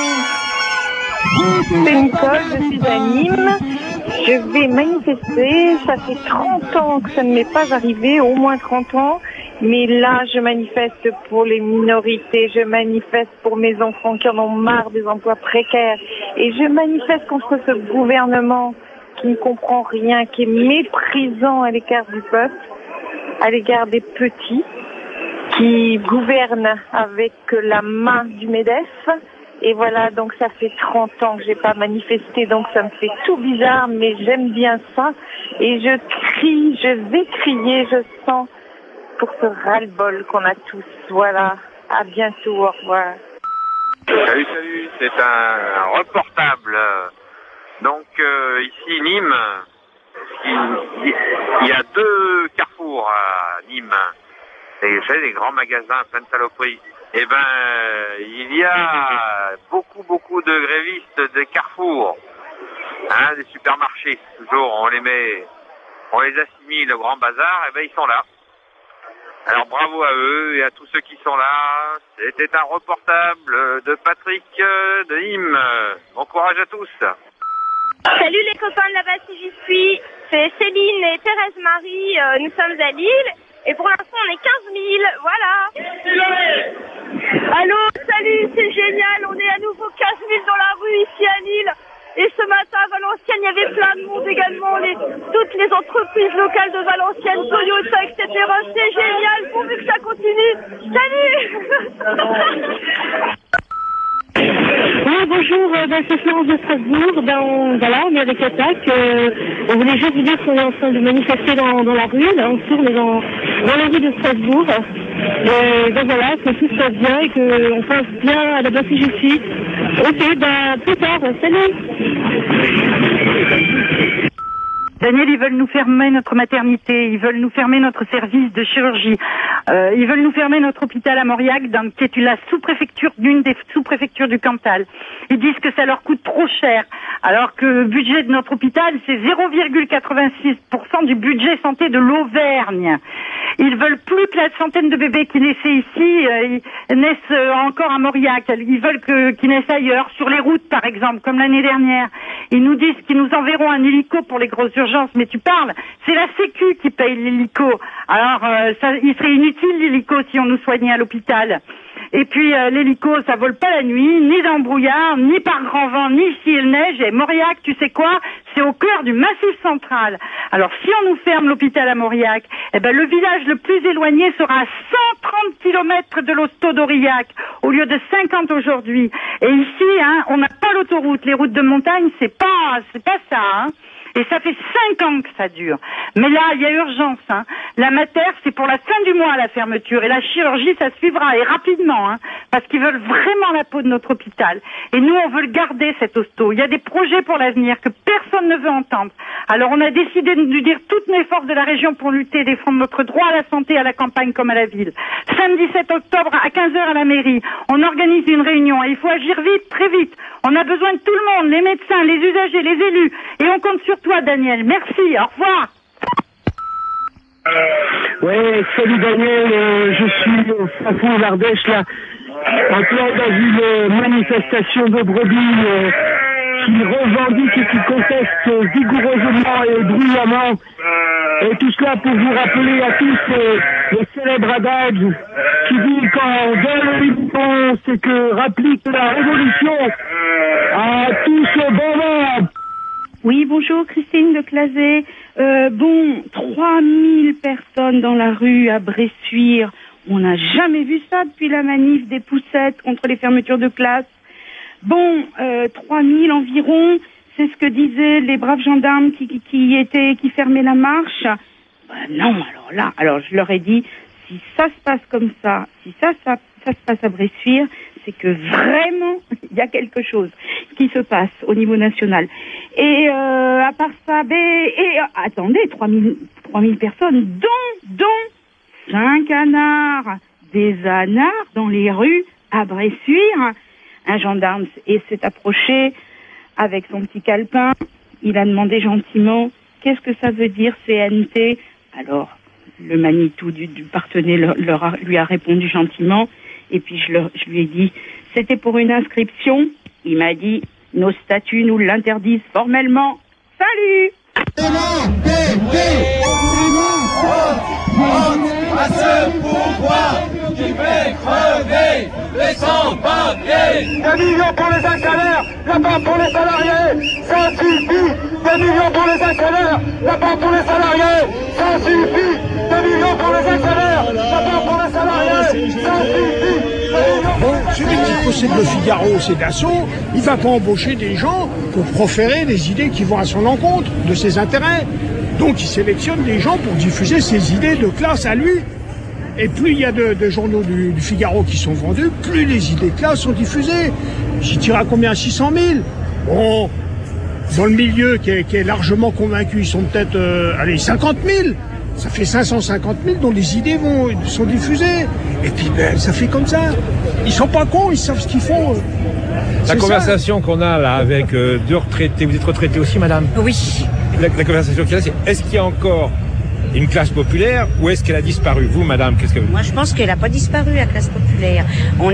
C'est Nicole, je suis à Nîmes. Je vais manifester, ça fait 30 ans que ça ne m'est pas arrivé, au moins 30 ans, mais là je manifeste pour les minorités, je manifeste pour mes enfants qui en ont marre des emplois précaires, et je manifeste contre ce gouvernement qui ne comprend rien, qui est méprisant à l'égard du peuple, à l'égard des petits, qui gouverne avec la main du MEDEF. Et voilà, donc ça fait 30 ans que j'ai pas manifesté, donc ça me fait tout bizarre, mais j'aime bien ça. Et je crie, je vais crier, je sens pour ce ras-le-bol qu'on a tous. Voilà, à bientôt, au revoir. Salut, c'est un reportable. Donc ici Nîmes, il y a 2 carrefours à Nîmes. Et vous savez, des grands magasins plein de saloperies. Eh ben, il y a beaucoup de grévistes des carrefours, des supermarchés. Toujours, on les assimile au grand bazar. Eh ben, ils sont là. Alors bravo à eux et à tous ceux qui sont là. C'était un reportable de Patrick de Nîmes. Bon courage à tous. Salut les copains de là-bas si j'y suis. C'est Céline et Thérèse Marie. Nous sommes à Lille. Et pour l'instant, on est 15 000, voilà. Allô, salut, c'est génial. On est à nouveau 15 000 dans la rue ici à Lille. Et ce matin, à Valenciennes, il y avait plein de monde également. Toutes les entreprises locales de Valenciennes, Toyota, etc. C'est génial, pourvu que ça continue. Salut. Oui, bonjour, c'est Florence de Strasbourg. Voilà, on est avec Attaque. On voulait juste vous dire qu'on est en train de manifester dans la rue. Là, on tourne dans la rue de Strasbourg. Donc voilà, que tout se passe bien et qu'on passe bien à la base que je suis. Ok, plus tard, salut. Daniel, ils veulent nous fermer notre maternité, ils veulent nous fermer notre service de chirurgie, ils veulent nous fermer notre hôpital à Mauriac, qui est la sous-préfecture, d'une des sous-préfectures du Cantal. Ils disent que ça leur coûte trop cher, alors que le budget de notre hôpital, c'est 0,86% du budget santé de l'Auvergne. Ils veulent plus que la centaine de bébés qui naissaient ici, naissent encore à Mauriac. Ils veulent qu'ils naissent ailleurs, sur les routes par exemple, comme l'année dernière. Ils nous disent qu'ils nous enverront un hélico pour les grosses urgences, mais tu parles, c'est la Sécu qui paye l'hélico. Alors, il serait inutile l'hélico si on nous soignait à l'hôpital. Et puis l'hélico, ça vole pas la nuit, ni dans le brouillard, ni par grand vent, ni s'il neige. Et Mauriac, tu sais quoi? C'est au cœur du Massif central. Alors si on nous ferme l'hôpital à Mauriac, eh ben le village le plus éloigné sera à 130 km de l'hosto d'Aurillac, au lieu de 50 aujourd'hui. Et ici, on n'a pas l'autoroute. Les routes de montagne, c'est pas ça, hein. Et ça fait 5 ans que ça dure. Mais là, il y a urgence, hein. La mater, c'est pour la fin du mois, la fermeture. Et la chirurgie, ça suivra, et rapidement, hein. Parce qu'ils veulent vraiment la peau de notre hôpital. Et nous, on veut le garder, cet hosto. Il y a des projets pour l'avenir que personne ne veut entendre. Alors, on a décidé de dire toutes les forces de la région pour lutter et défendre notre droit à la santé à la campagne comme à la ville. Samedi 7 octobre, à 15h à la mairie, on organise une réunion. Et il faut agir vite, très vite. On a besoin de tout le monde, les médecins, les usagers, les élus. Et on compte sur toi, Daniel. Merci, au revoir. Ouais, salut Daniel, je suis au fond d'Ardèche, là, en plein dans une manifestation de brebis qui revendique et qui conteste vigoureusement et bruyamment. Et tout cela pour vous rappeler à tous le célèbre adage qui dit quand donne l'union, c'est que rapplique la révolution à tous ce bon vent. Oui, bonjour, Christine de Clazet. 3000 personnes dans la rue à Bressuire. On n'a jamais vu ça depuis la manif des poussettes contre les fermetures de classes. 3000 environ, c'est ce que disaient les braves gendarmes qui fermaient la marche. Non, alors je leur ai dit, si ça se passe comme ça, si ça se passe à Bressuire, c'est que vraiment, il y a quelque chose qui se passe au niveau national. Et à part ça, attendez, 3000 personnes, dont 5 canards, des anards dans les rues à Bressuire. Un gendarme s'est approché avec son petit calepin. Il a demandé gentiment, qu'est-ce que ça veut dire CNT? Alors, le Manitou du partenaire lui a répondu gentiment. Et puis je lui ai dit, c'était pour une inscription. Il m'a dit, nos statuts nous l'interdisent formellement. Salut! À ce pouvoir qui fait crever les sans-papiers. 2 millions pour les actionnaires, la part pour les salariés, ça suffit. 2 millions pour les actionnaires, la part pour les salariés, ça suffit. 2 millions pour les actionnaires, la part pour les salariés, ça suffit. Bon, celui qui possède le Figaro, c'est Dassault, il va pas embaucher des gens pour proférer des idées qui vont à son encontre, de ses intérêts. Donc il sélectionne des gens pour diffuser ses idées de classe à lui. Et plus il y a de journaux du Figaro qui sont vendus, plus les idées de classe sont diffusées. J'y tire à combien? 600 000. Bon, dans le milieu qui est largement convaincu, ils sont peut-être 50 000. Ça fait 550 000 dont les idées sont diffusées. Et puis ça fait comme ça. Ils sont pas cons, ils savent ce qu'ils font. La conversation qu'on a là avec 2 retraités, vous êtes retraité aussi, madame? Oui. La conversation qu'il y a, c'est est-ce qu'il y a encore une classe populaire ou est-ce qu'elle a disparu? Vous, madame, qu'est-ce que vous dites? Moi, je pense qu'elle n'a pas disparu, la classe populaire. On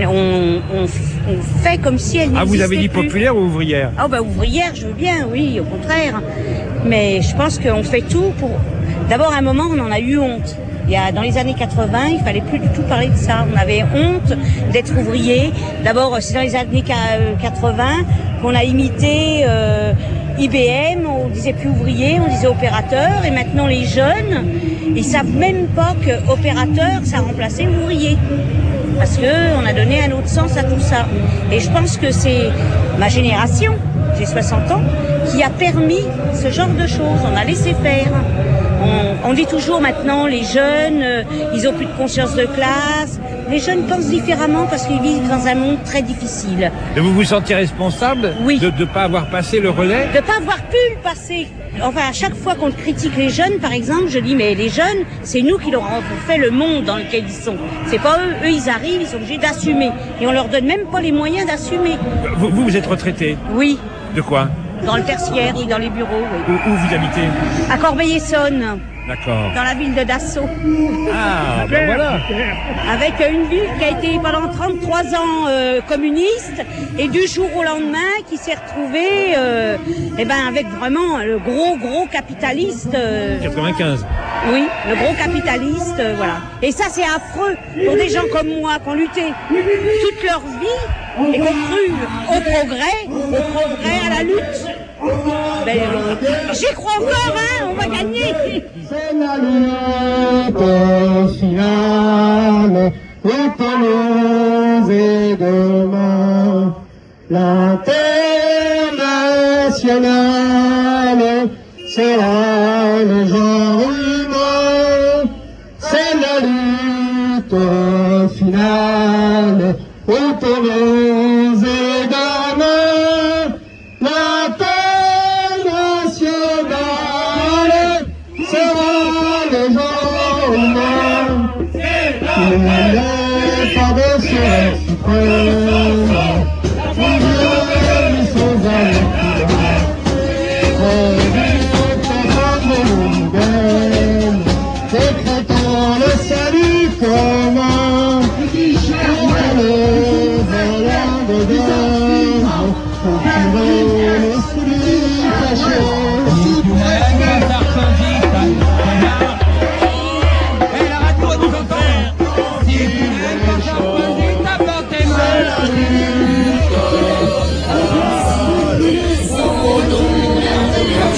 fait comme si elle n'existait plus. Ah, vous avez dit populaire ou ouvrière? Ah, ouvrière, je veux bien, oui, au contraire. Mais je pense qu'on fait tout pour... D'abord, à un moment, on en a eu honte. Dans les années 80, il fallait plus du tout parler de ça. On avait honte d'être ouvrier. D'abord, c'est dans les années 80 qu'on a imité IBM. On disait plus ouvrier, on disait opérateur. Et maintenant, les jeunes, ils savent même pas que opérateur, ça remplaçait ouvrier. Parce que on a donné un autre sens à tout ça. Et je pense que c'est ma génération, j'ai 60 ans, qui a permis ce genre de choses. On a laissé faire. On dit toujours maintenant, les jeunes, ils ont plus de conscience de classe. Les jeunes pensent différemment parce qu'ils vivent dans un monde très difficile. Et vous vous sentez responsable de ne pas avoir passé le relais? De ne pas avoir pu le passer. Enfin, à chaque fois qu'on critique les jeunes, par exemple, je dis, mais les jeunes, c'est nous qui leur avons fait le monde dans lequel ils sont. C'est pas eux. Eux, ils arrivent, ils sont obligés d'assumer. Et on leur donne même pas les moyens d'assumer. Vous êtes retraité? Oui. De quoi? Dans le tertiaire, oui, dans les bureaux, oui. Où vous habitez? À Corbeil-Essonnes. D'accord. Dans la ville de Dassault. Ah, ben voilà. Avec une ville qui a été pendant 33 ans communiste et du jour au lendemain qui s'est retrouvée avec vraiment le gros capitaliste. 95. Oui, le gros capitaliste, voilà. Et ça, c'est affreux pour des gens comme moi qui ont lutté toute leur vie et qui ont cru au progrès, à la lutte. J'y crois encore, hein, on va gagner. C'est la lutte finale, et demain, l'internationale sera le genre humain. C'est la lutte finale, autorisée demain. L'internationale sera le genre humain. Il n'est pas de ciel suprême. Ils sont à l'équilibre. Décrétons le salut commun. Les volants de guerre, pour tirer l'esprit caché. La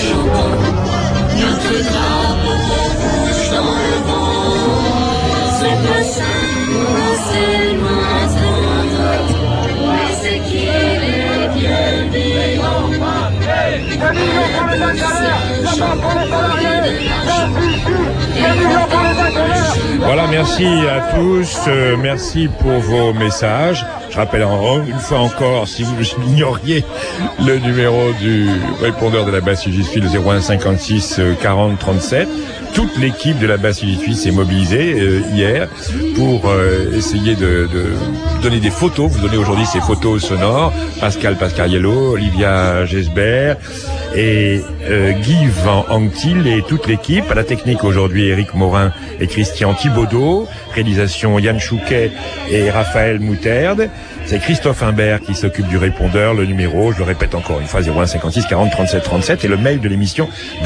Voilà, merci à tous, merci pour vos messages. Je rappelle une fois encore, si vous ignoriez le numéro du répondeur de la basse J'y suis, le 01 56 40 37. Toute l'équipe de la basse J'y suis s'est mobilisée hier pour essayer de donner des photos. Vous donnez aujourd'hui ces photos sonores. Pascal Pascariello, Olivia Gesbert et Guy Van Anctil et toute l'équipe. À la technique aujourd'hui, Éric Morin et Christian Thibaudot. Réalisation Yann Chouquet et Raphaël Mouterde. C'est Christophe Imbert qui s'occupe du répondeur. Le numéro, je le répète encore une fois, 01 56 40 37 37 et le mail de l'émission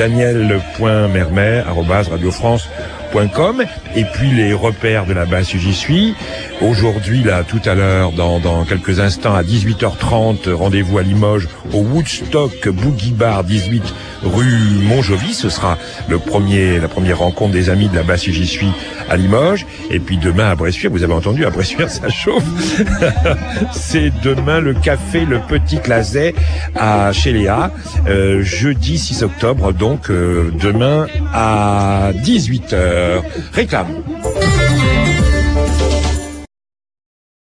daniel.mermer@radiofrance.com. Et puis les repères de la basse J'y suis. Aujourd'hui, là, tout à l'heure, dans quelques instants, à 18h30, rendez-vous à Limoges au Woodstock Boogie Bar 18 rue Montjoly. Ce sera la première rencontre des amis de la basse J'y suis à Limoges. Et puis demain à Bressuire, vous avez entendu, à Bressuire ça chauffe. C'est demain le café Le Petit Clazet chez Léa, jeudi 6 octobre, donc demain à 18h. Réclame.